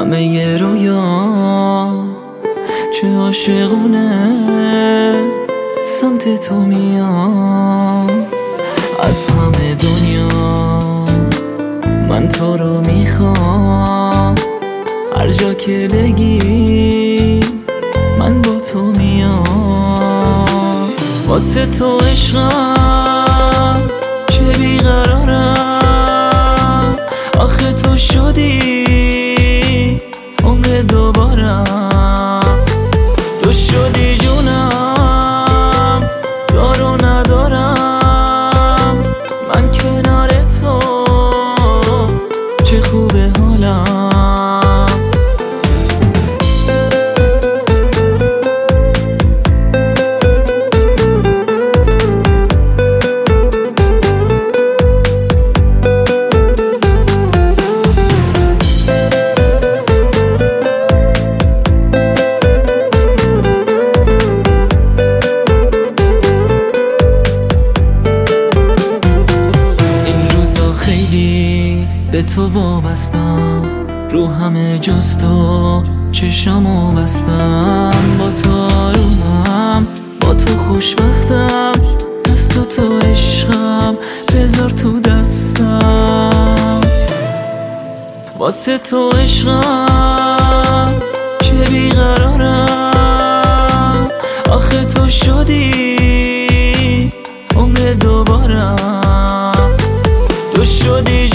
همه ی رویا چه عاشقونه سمت تو میام. از همه دنیا من تو رو میخوام، هر جا که بگی من با تو میام. واسه تو عشقم چه بیقرارم، آخه تو شدی عمر دوبارم. تو شدی جونم، دارو ندارم من کنار تو، چه خوبه حالم. به تو وابستم، رو همه جز تو چشمو بستم. با تو آرومم، با تو خوشبختم، دست تو عشقم بذار تو دستم. واسه تو عشقم چه بیقرارم، آخه تو شدی عمر دوبارم. تو شدی